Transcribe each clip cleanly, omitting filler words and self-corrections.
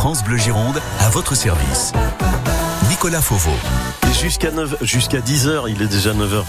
France Bleu Gironde, à votre service. Nicolas Fauveau. Jusqu'à 10h, il est déjà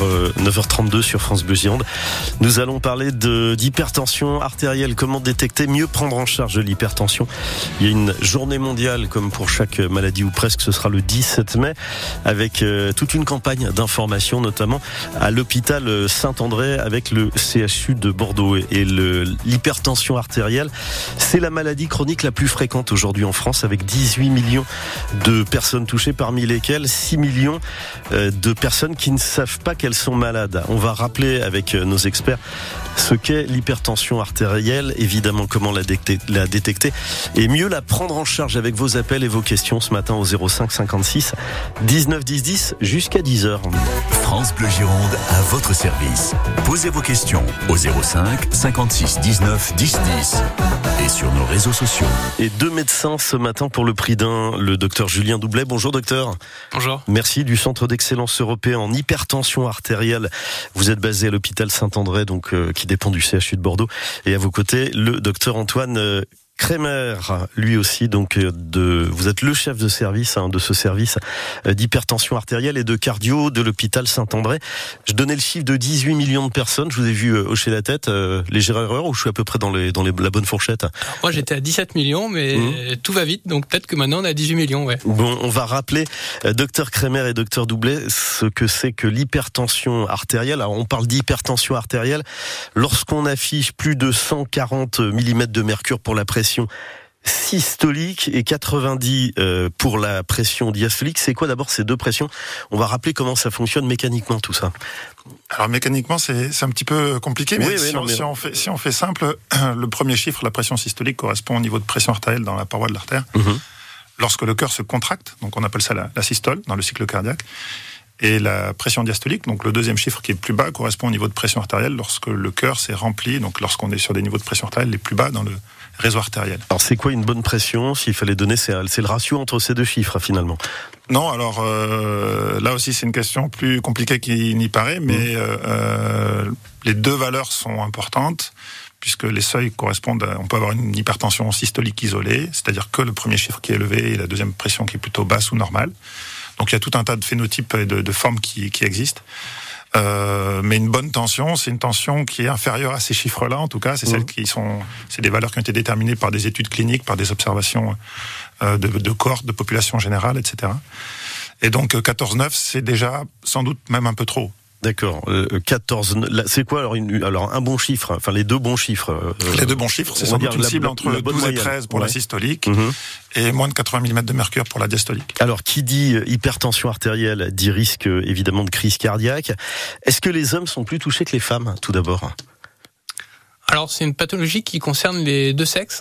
9h32 sur France Bleu Gironde. Nous allons parler d'hypertension artérielle. Comment détecter, mieux prendre en charge l'hypertension. Il y a une journée mondiale, comme pour chaque maladie ou presque, ce sera le 17 mai, avec toute une campagne d'information, notamment à l'hôpital Saint-André avec le CHU de Bordeaux. Et l'hypertension artérielle, c'est la maladie chronique la plus fréquente aujourd'hui en France, avec 18 millions de personnes touchées, parmi lesquelles 6 millions de personnes qui ne savent pas qu'elles sont malades. On va rappeler avec nos experts ce qu'est l'hypertension artérielle, évidemment comment la détecter et mieux la prendre en charge avec vos appels et vos questions ce matin au 05 56 19 10 10 jusqu'à 10h. France Bleu Gironde à votre service. Posez vos questions au 05 56 19 10 10 et sur nos réseaux sociaux. Et 2 médecins ce matin pour le prix d'un, le docteur Julien Doublet. Bonjour docteur. Bonjour. Merci du Centre d'excellence européen en hypertension artérielle. Vous êtes basé à l'hôpital Saint-André, donc qui dépend du CHU de Bordeaux. Et à vos côtés, le docteur Antoine Kremer, lui aussi, donc vous êtes le chef de service de ce service d'hypertension artérielle et de cardio de l'hôpital Saint-André. Je donnais le chiffre de 18 millions de personnes. Je vous ai vu hocher la tête. Légère erreur ou je suis à peu près dans la bonne fourchette? Alors moi j'étais à 17 millions, mais tout va vite, donc peut-être que maintenant on est à 18 millions. Ouais. Bon, on va rappeler, docteur Kremer et docteur Doublet, ce que c'est que l'hypertension artérielle. Alors on parle d'hypertension artérielle lorsqu'on affiche plus de 140 mm de mercure pour la pression systolique et 90 pour la pression diastolique. C'est quoi d'abord ces deux pressions? On va rappeler comment ça fonctionne mécaniquement tout ça. Alors mécaniquement c'est un petit peu compliqué, mais, si on fait simple, le premier chiffre, la pression systolique, correspond au niveau de pression artérielle dans la paroi de l'artère. Lorsque le cœur se contracte, donc on appelle ça la systole dans le cycle cardiaque. Et la pression diastolique, donc le deuxième chiffre qui est plus bas, correspond au niveau de pression artérielle lorsque le cœur s'est rempli, donc lorsqu'on est sur des niveaux de pression artérielle les plus bas dans le réseau artériel. Alors c'est quoi une bonne pression? S'il fallait donner, c'est le ratio entre ces deux chiffres finalement. Non, alors là aussi c'est une question plus compliquée qu'il n'y paraît, mais les deux valeurs sont importantes, puisque les seuils correspondent on peut avoir une hypertension systolique isolée, c'est-à-dire que le premier chiffre qui est élevé et la deuxième pression qui est plutôt basse ou normale. Donc il y a tout un tas de phénotypes et de formes qui existent. Mais une bonne tension, c'est une tension qui est inférieure à ces chiffres-là, en tout cas. C'est c'est des valeurs qui ont été déterminées par des études cliniques, par des observations de cohortes, de population générale, etc. Et donc 14,9, c'est déjà sans doute même un peu trop. D'accord. 14. C'est quoi alors un bon chiffre? Enfin les deux bons chiffres. Les deux bons chiffres, c'est sans doute une cible entre 12 et 13 pour la systolique et moins de 80 mm de mercure pour la diastolique. Alors qui dit hypertension artérielle dit risque évidemment de crise cardiaque. Est-ce que les hommes sont plus touchés que les femmes tout d'abord? Alors c'est une pathologie qui concerne les deux sexes.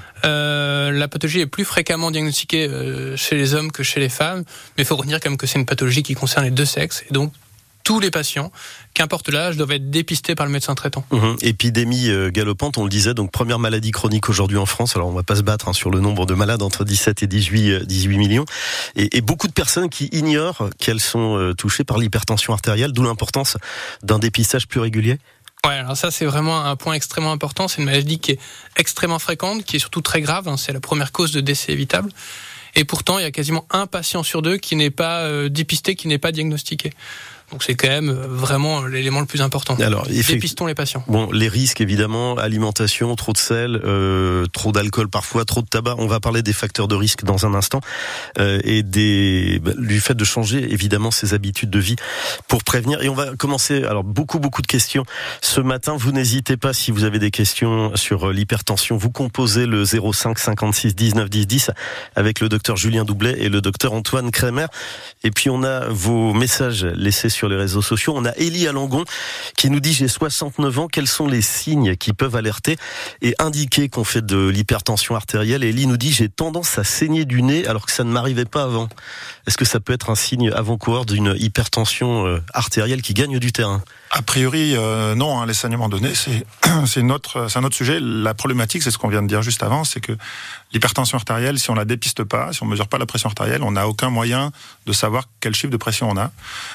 La pathologie est plus fréquemment diagnostiquée chez les hommes que chez les femmes, mais il faut retenir quand même que c'est une pathologie qui concerne les deux sexes, et donc tous les patients, qu'importe l'âge, doivent être dépistés par le médecin traitant. Épidémie galopante, on le disait, donc première maladie chronique aujourd'hui en France. Alors on va pas se battre sur le nombre de malades entre 17 et 18 millions. Et beaucoup de personnes qui ignorent qu'elles sont touchées par l'hypertension artérielle, d'où l'importance d'un dépistage plus régulier. Ouais, alors ça c'est vraiment un point extrêmement important. C'est une maladie qui est extrêmement fréquente, qui est surtout très grave. C'est la première cause de décès évitable. Et pourtant, il y a quasiment un patient sur deux qui n'est pas dépisté, qui n'est pas diagnostiqué. Donc c'est quand même vraiment l'élément le plus important. Alors, dépistons les patients. Bon, les risques évidemment, alimentation, trop de sel, trop d'alcool parfois, trop de tabac. On va parler des facteurs de risque dans un instant et du fait de changer évidemment ses habitudes de vie pour prévenir. Et on va commencer. Alors beaucoup de questions ce matin. Vous n'hésitez pas, si vous avez des questions sur l'hypertension, vous composez le 05 56 19 10 10 avec le docteur Julien Doublet et le docteur Antoine Kremer. Et puis on a vos messages laissés sur les réseaux sociaux. On a Élie à Langon qui nous dit: j'ai 69 ans, quels sont les signes qui peuvent alerter et indiquer qu'on fait de l'hypertension artérielle? Et Élie nous dit: j'ai tendance à saigner du nez alors que ça ne m'arrivait pas avant. Est-ce que ça peut être un signe avant-coureur d'une hypertension artérielle qui gagne du terrain? A priori, non. Les saignements de nez, c'est un autre sujet. La problématique, c'est ce qu'on vient de dire juste avant, c'est que l'hypertension artérielle, si on la dépiste pas, si on mesure pas la pression artérielle, on n'a aucun moyen de savoir quel chiffre de pression on a. Il y a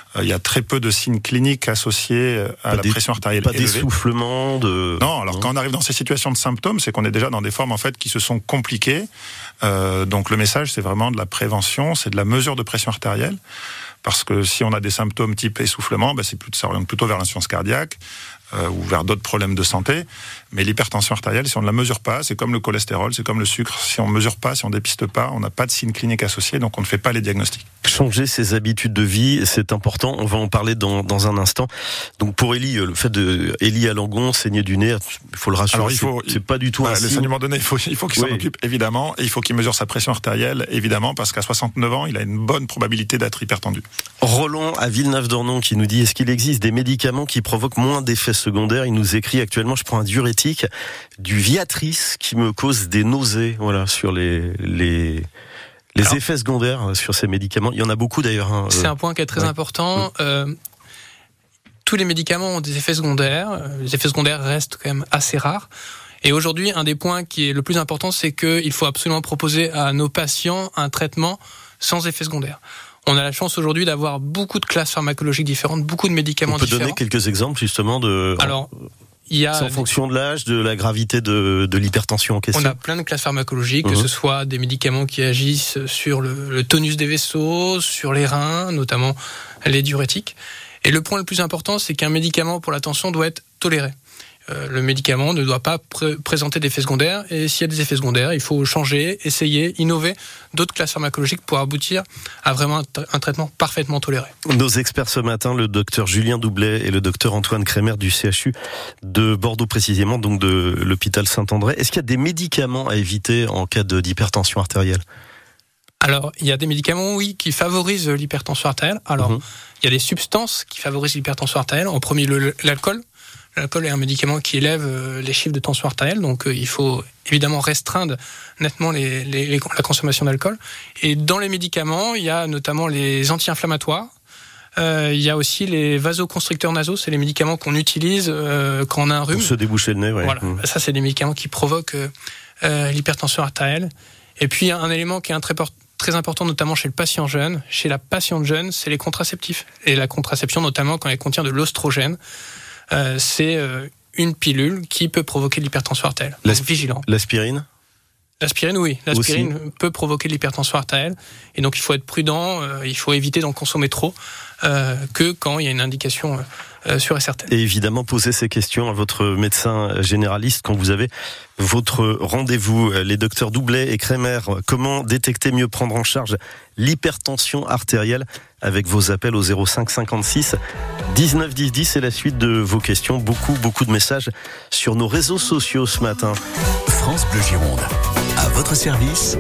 très peu de signes cliniques associés à la pression artérielle pas élevée. d'essoufflement Non, alors quand on arrive dans ces situations de symptômes, c'est qu'on est déjà dans des formes en fait qui se sont compliquées. Donc le message, c'est vraiment de la prévention, c'est de la mesure de pression artérielle. Parce que si on a des symptômes type essoufflement, ça oriente plutôt vers l'insuffisance cardiaque ou vers d'autres problèmes de santé. Mais l'hypertension artérielle, si on ne la mesure pas, c'est comme le cholestérol, c'est comme le sucre. Si on ne mesure pas, si on ne dépiste pas, on n'a pas de signes cliniques associés, donc on ne fait pas les diagnostics. Changer ses habitudes de vie, c'est important. On va en parler dans un instant. Donc pour Élie, le fait de Élie Alangon saigner du nez, il faut le rassurer. Alors c'est pas du tout un signe. Le saignement de nez, il faut qu'il s'en occupe évidemment, et il faut qu'il mesure sa pression artérielle évidemment, parce qu'à 69 ans, il a une bonne probabilité d'être hypertendu. Roland à Villeneuve-d'Ornon qui nous dit: est-ce qu'il existe des médicaments qui provoquent moins d'effets secondaires? Il nous écrit actuellement: je prends un diurétique, du Viatris, qui me cause des nausées. Voilà, sur les effets secondaires sur ces médicaments. Il y en a beaucoup d'ailleurs. C'est un point qui est très important. Tous les médicaments ont des effets secondaires. Les effets secondaires restent quand même assez rares. Et aujourd'hui, un des points qui est le plus important, c'est qu'il faut absolument proposer à nos patients un traitement sans effets secondaires. On a la chance aujourd'hui d'avoir beaucoup de classes pharmacologiques différentes, beaucoup de médicaments différents. On peut donner quelques exemples justement de... Alors, c'est en fonction de l'âge, de la gravité de l'hypertension en question. On a plein de classes pharmacologiques, que ce soit des médicaments qui agissent sur le tonus des vaisseaux, sur les reins, notamment les diurétiques. Et le point le plus important, c'est qu'un médicament pour la tension doit être toléré. Le médicament ne doit pas présenter d'effets secondaires, et s'il y a des effets secondaires, il faut changer, essayer, innover d'autres classes pharmacologiques pour aboutir à vraiment un traitement parfaitement toléré. Nos experts ce matin, le docteur Julien Doublet et le docteur Antoine Crémer du CHU de Bordeaux précisément, donc de l'hôpital Saint-André. Est-ce qu'il y a des médicaments à éviter en cas d'hypertension artérielle? Alors, il y a des médicaments, oui, qui favorisent l'hypertension artérielle. Alors, il y a des substances qui favorisent l'hypertension artérielle. En premier, l'alcool. L'alcool est un médicament qui élève les chiffres de tension artérielle, donc il faut évidemment restreindre nettement la consommation d'alcool. Et dans les médicaments, il y a notamment les anti-inflammatoires. Il y a aussi les vasoconstricteurs nasaux, c'est les médicaments qu'on utilise quand on a un rhume. Pour se déboucher le nez, ouais. Voilà, ça c'est des médicaments qui provoquent l'hypertension artérielle. Et puis un élément qui est très important, notamment chez le patient jeune, chez la patiente jeune, c'est les contraceptifs. Et la contraception, notamment quand elle contient de l'oestrogène. C'est une pilule qui peut provoquer l'hypertension artérielle. Donc vigilant. L'aspirine ? L'aspirine, oui. L'aspirine peut provoquer l'hypertension artérielle. Et donc, il faut être prudent. Il faut éviter d'en consommer trop que quand il y a une indication sûre et certaine. Et évidemment, posez ces questions à votre médecin généraliste quand vous avez votre rendez-vous. Les docteurs Doublet et Crémer, comment détecter, mieux prendre en charge l'hypertension artérielle avec vos appels au 05 56 19 10 10 et la suite de vos questions. Beaucoup de messages sur nos réseaux sociaux ce matin. France Bleu Gironde, à votre service,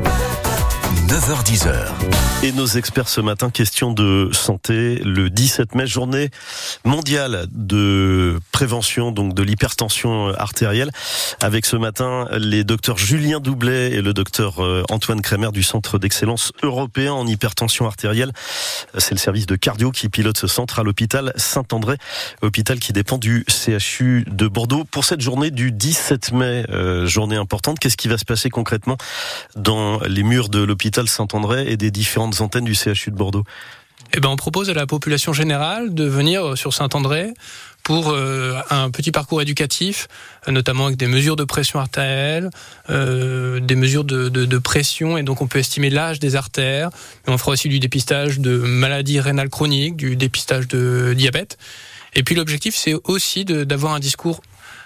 9h-10h. Et nos experts ce matin, question de santé, le 17 mai, journée mondiale de prévention donc de l'hypertension artérielle, avec ce matin les docteurs Julien Doublet et le docteur Antoine Crémer du Centre d'excellence européen en hypertension artérielle. C'est le service de cardio qui pilote ce centre à l'hôpital Saint-André, hôpital qui dépend du CHU de Bordeaux. Pour cette journée du 17 mai, journée importante, qu'est-ce qui va se passer concrètement dans les murs de l'hôpital Saint-André et des différentes antennes du CHU de Bordeaux? On propose à la population générale de venir sur Saint-André pour un petit parcours éducatif, notamment avec des mesures de pression artérielle, des mesures de pression, et donc on peut estimer l'âge des artères. Mais on fera aussi du dépistage de maladies rénales chroniques, du dépistage de diabète. Et puis l'objectif, c'est aussi d'avoir un discours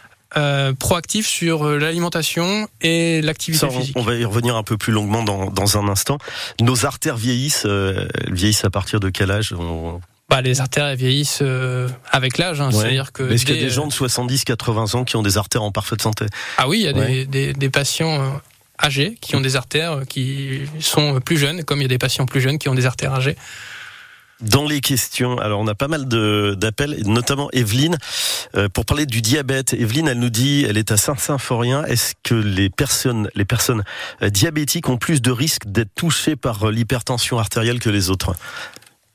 proactif sur l'alimentation et l'activité physique. On va y revenir un peu plus longuement dans un instant. Nos artères vieillissent, elles vieillissent à partir de quel âge? Les artères elles vieillissent avec l'âge. C'est-à-dire que est-ce qu'il y a des gens de 70-80 ans qui ont des artères en parfaite santé? Ah oui, il y a des patients âgés qui ont des artères qui sont plus jeunes, comme il y a des patients plus jeunes qui ont des artères âgées. Dans les questions, alors on a pas mal d'appels, notamment Evelyne, pour parler du diabète. Evelyne, elle nous dit, elle est à Saint-Symphorien. Est-ce que les personnes diabétiques ont plus de risques d'être touchées par l'hypertension artérielle que les autres?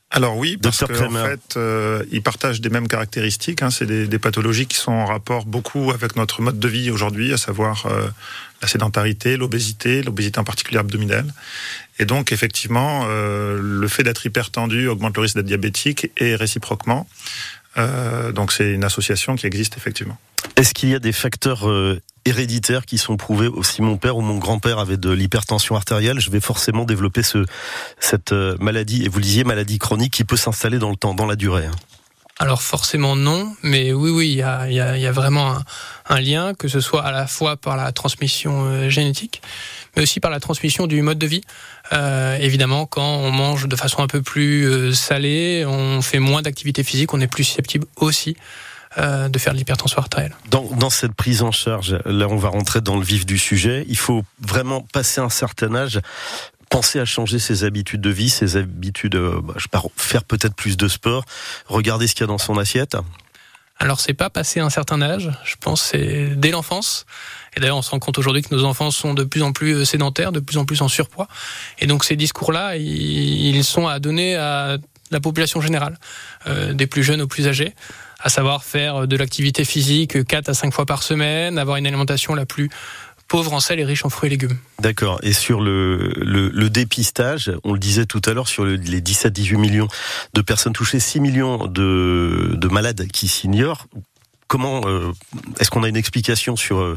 Alors oui, parce Dr. qu'en Kremer. fait, ils partagent des mêmes caractéristiques. C'est des pathologies qui sont en rapport beaucoup avec notre mode de vie aujourd'hui, à savoir la sédentarité, l'obésité en particulier abdominale. Et donc, effectivement, le fait d'être hypertendu augmente le risque d'être diabétique et réciproquement. Donc, c'est une association qui existe effectivement. Est-ce qu'il y a des facteurs héréditaires qui sont prouvés? Si mon père ou mon grand-père avait de l'hypertension artérielle, je vais forcément développer cette maladie, et vous le disiez, maladie chronique qui peut s'installer dans le temps, dans la durée. Alors forcément non, mais oui, il y a vraiment un lien, que ce soit à la fois par la transmission génétique, mais aussi par la transmission du mode de vie. Évidemment, quand on mange de façon un peu plus salée, on fait moins d'activité physique, on est plus susceptible aussi de faire de l'hypertension artérielle. Dans cette prise en charge, là on va rentrer dans le vif du sujet, il faut vraiment passer un certain âge, penser à changer ses habitudes de vie, ses habitudes, faire peut-être plus de sport, regarder ce qu'il y a dans son assiette. Alors c'est pas passer un certain âge, je pense que c'est dès l'enfance. Et d'ailleurs on se rend compte aujourd'hui que nos enfants sont de plus en plus sédentaires, de plus en plus en surpoids. Et donc ces discours-là, ils sont à donner à la population générale, des plus jeunes aux plus âgés, à savoir faire de l'activité physique 4 à 5 fois par semaine, avoir une alimentation la plus pauvre en sel et riche en fruits et légumes. D'accord. Et sur le dépistage, on le disait tout à l'heure, sur les 17-18 millions de personnes touchées, 6 millions de malades qui s'ignorent. Comment est-ce qu'on a une explication sur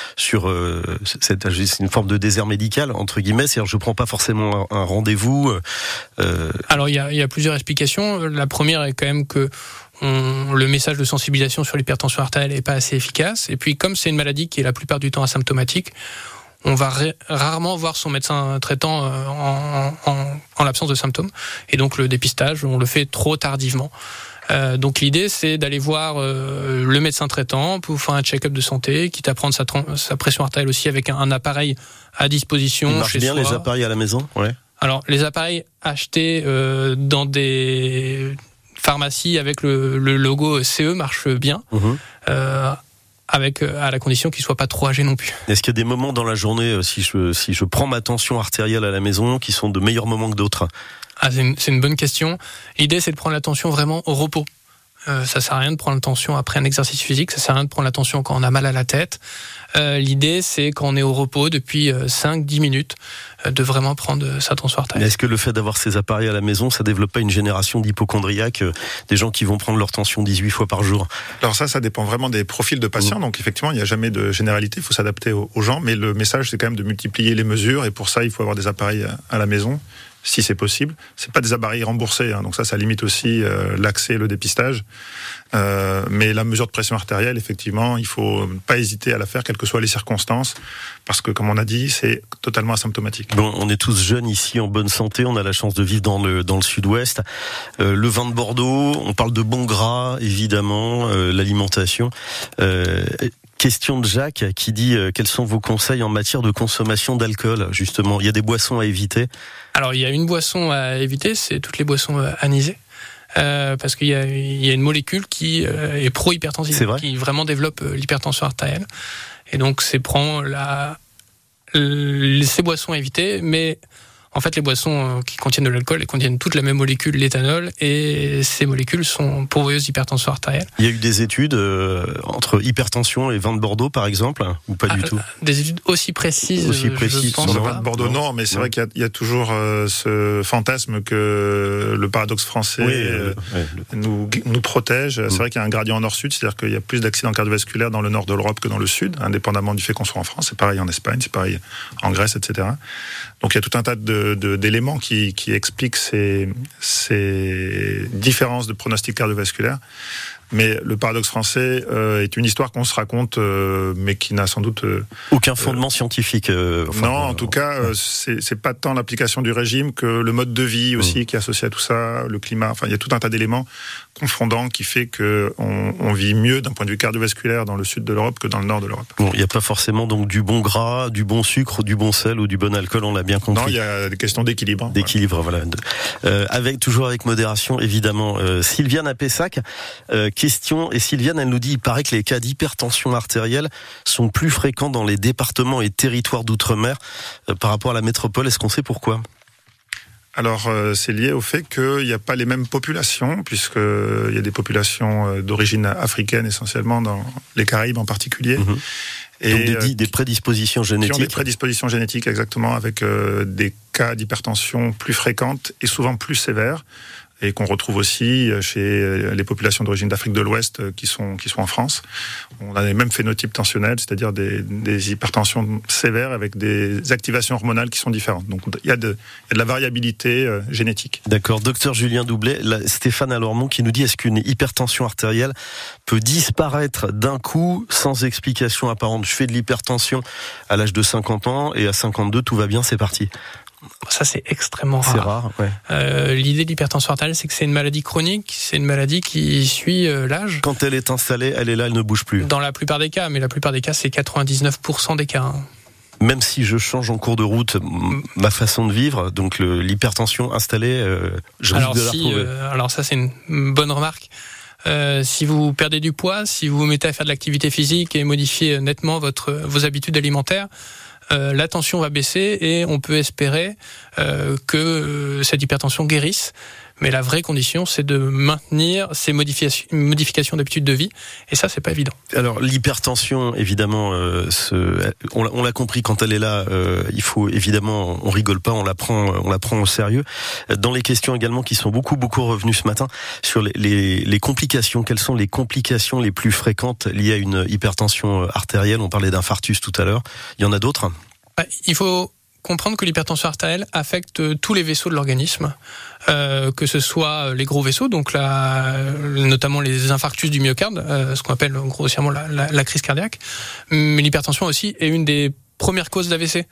cette, c'est une forme de désert médical entre guillemets, c'est-à-dire je prends pas forcément un rendez-vous. Alors il y a plusieurs explications. La première est quand même que le message de sensibilisation sur l'hypertension artérielle n'est pas assez efficace. Et puis comme c'est une maladie qui est la plupart du temps asymptomatique, on va rarement voir son médecin traitant en l'absence de symptômes. Et donc le dépistage, on le fait trop tardivement. Donc l'idée c'est d'aller voir le médecin traitant pour faire un check-up de santé, quitte à prendre sa pression artérielle aussi avec un appareil à disposition. Il marche chez bien soi. les appareils à la maison, ouais. Alors les appareils achetés dans des pharmacies avec le logo CE marchent bien. À la condition qu'il soit pas trop âgé non plus. Est-ce qu'il y a des moments dans la journée, si je prends ma tension artérielle à la maison, qui sont de meilleurs moments que d'autres? C'est une bonne question. L'idée, c'est de prendre l'attention vraiment au repos. Ça sert à rien de prendre l'attention après un exercice physique, ça sert à rien de prendre l'attention quand on a mal à la tête. L'idée, c'est quand on est au repos depuis 5-10 minutes, de vraiment prendre sa tension artérielle. Est-ce que le fait d'avoir ces appareils à la maison, ça développe pas une génération d'hypocondriaques, des gens qui vont prendre leur tension 18 fois par jour? Alors ça dépend vraiment des profils de patients. Donc effectivement, il n'y a jamais de généralité, il faut s'adapter aux gens. Mais le message, c'est quand même de multiplier les mesures. Et pour ça, il faut avoir des appareils à la maison, si c'est possible. C'est pas des appareils remboursés, donc ça limite aussi l'accès et le dépistage. Mais la mesure de pression artérielle, effectivement, il faut pas hésiter à la faire, quelles que soient les circonstances, parce que, comme on a dit, c'est totalement asymptomatique. Bon, on est tous jeunes ici, en bonne santé, on a la chance de vivre dans le sud-ouest. Le vin de Bordeaux, on parle de bon gras, évidemment, l'alimentation. Question de Jacques qui dit quels sont vos conseils en matière de consommation d'alcool, justement? Il y a des boissons à éviter? Alors il y a une boisson à éviter, c'est toutes les boissons anisées. Parce qu'il y a une molécule qui est pro-hypertensive, qui vraiment développe l'hypertension artérielle. Et donc c'est ces boissons à éviter, mais en fait les boissons qui contiennent de l'alcool, elles contiennent toute la même molécule, l'éthanol, et ces molécules sont pourvoyeuses d'hypertension artérielle. Il y a eu des études entre hypertension et vin de Bordeaux, par exemple, ou pas du tout? Des études aussi précises, je pense sur le pas. vin de Bordeaux, non, mais c'est vrai qu'il y a toujours ce fantasme que le paradoxe français nous protège. C'est vrai qu'il y a un gradient nord-sud, c'est-à-dire qu'il y a plus d'accidents cardiovasculaires dans le nord de l'Europe que dans le sud, indépendamment du fait qu'on soit en France. C'est pareil en Espagne, c'est pareil en Grèce, etc. Donc il y a tout un tas d'éléments qui expliquent ces différences de pronostic cardiovasculaire. Mais le paradoxe français est une histoire qu'on se raconte, mais qui n'a sans doute aucun fondement scientifique. Non, en tout cas, c'est pas tant l'application du régime que le mode de vie aussi qui est associé à tout ça, le climat. Enfin, il y a tout un tas d'éléments confondants qui fait que on vit mieux d'un point de vue cardiovasculaire dans le sud de l'Europe que dans le nord de l'Europe. Bon, il n'y a pas forcément donc du bon gras, du bon sucre, du bon sel ou du bon alcool, on l'a bien compris. Non, il y a des questions d'équilibre. D'équilibre, voilà. Toujours avec modération, évidemment. Sylviane à Pessac, question, et Sylviane, elle nous dit, il paraît que les cas d'hypertension artérielle sont plus fréquents dans les départements et territoires d'outre-mer par rapport à la métropole. Est-ce qu'on sait pourquoi? Alors, c'est lié au fait qu'il n'y a pas les mêmes populations, puisqu'il y a des populations d'origine africaine essentiellement, dans les Caraïbes en particulier. Mmh. Et donc des prédispositions génétiques. Qui ont des prédispositions génétiques, exactement, avec des cas d'hypertension plus fréquentes et souvent plus sévères, et qu'on retrouve aussi chez les populations d'origine d'Afrique de l'Ouest qui sont en France. On a les mêmes phénotypes tensionnels, c'est-à-dire des hypertensions sévères avec des activations hormonales qui sont différentes. Donc il y a de la variabilité génétique. D'accord. Docteur Julien Doublet, Stéphane Alormont qui nous dit, est-ce qu'une hypertension artérielle peut disparaître d'un coup sans explication apparente? Je fais de l'hypertension à l'âge de 50 ans et à 52, tout va bien, c'est parti. Ça, c'est extrêmement rare. C'est rare, ouais. L'idée de l'hypertension artérielle, c'est que c'est une maladie chronique, c'est une maladie qui suit l'âge. Quand elle est installée, elle est là, elle ne bouge plus. Dans la plupart des cas, mais la plupart des cas, c'est 99% des cas. Hein. Même si je change en cours de route ma façon de vivre, donc l'hypertension installée, je risque de la retrouver. Alors ça, c'est une bonne remarque. Si vous perdez du poids, si vous vous mettez à faire de l'activité physique et modifiez nettement vos habitudes alimentaires, la tension va baisser et on peut espérer que cette hypertension guérisse. Mais la vraie condition, c'est de maintenir ces modifications d'habitudes de vie. Et ça, c'est pas évident. Alors, l'hypertension, évidemment, on l'a compris, quand elle est là, il faut évidemment, on rigole pas, on la prend au sérieux. Dans les questions également qui sont beaucoup revenues ce matin sur les complications, quelles sont les complications les plus fréquentes liées à une hypertension artérielle? On parlait d'infarctus tout à l'heure. Il y en a d'autres? Il faut comprendre que l'hypertension artérielle affecte tous les vaisseaux de l'organisme, que ce soit les gros vaisseaux, donc notamment les infarctus du myocarde, ce qu'on appelle grossièrement la crise cardiaque, mais l'hypertension aussi est une des premières causes d'AVC.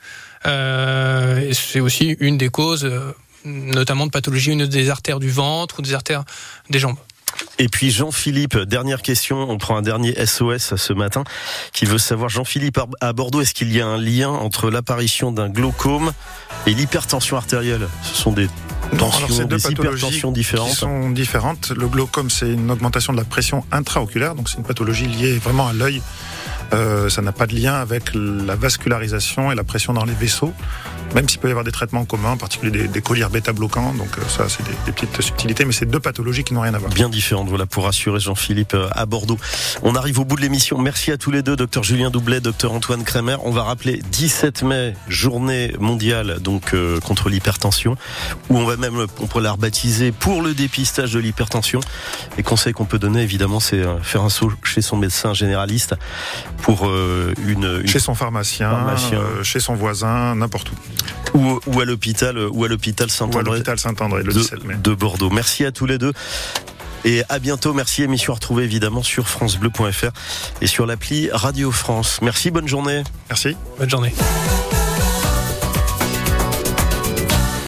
C'est aussi une des causes, notamment de pathologies des artères du ventre ou des artères des jambes. Et puis Jean-Philippe, dernière question, on prend un dernier SOS ce matin, qui veut savoir, Jean-Philippe, à Bordeaux, est-ce qu'il y a un lien entre l'apparition d'un glaucome et l'hypertension artérielle? Ce sont des tensions, des hypertensions différentes. Qui sont différentes. Le glaucome, c'est une augmentation de la pression intraoculaire, donc c'est une pathologie liée vraiment à l'œil. Ça n'a pas de lien avec la vascularisation et la pression dans les vaisseaux, même s'il peut y avoir des traitements communs, en particulier des collyres bêta-bloquants. Donc ça, c'est des petites subtilités, mais c'est deux pathologies qui n'ont rien à voir. Bien différentes, voilà, pour rassurer Jean-Philippe à Bordeaux. On arrive au bout de l'émission. Merci à tous les deux, docteur Julien Doublet, docteur Antoine Kremer. On va rappeler 17 mai, journée mondiale donc contre l'hypertension, où on pourrait la rebaptiser pour le dépistage de l'hypertension. Les conseils qu'on peut donner, évidemment, c'est faire un saut chez son médecin généraliste, pour chez son pharmacien. Chez son voisin, n'importe où. Ou à l'hôpital Saint-André, le 17 mai. de Bordeaux. Merci à tous les deux. Et à bientôt. Merci. Émission à retrouver évidemment sur francebleu.fr et sur l'appli Radio France. Merci. Bonne journée. Merci. Bonne journée.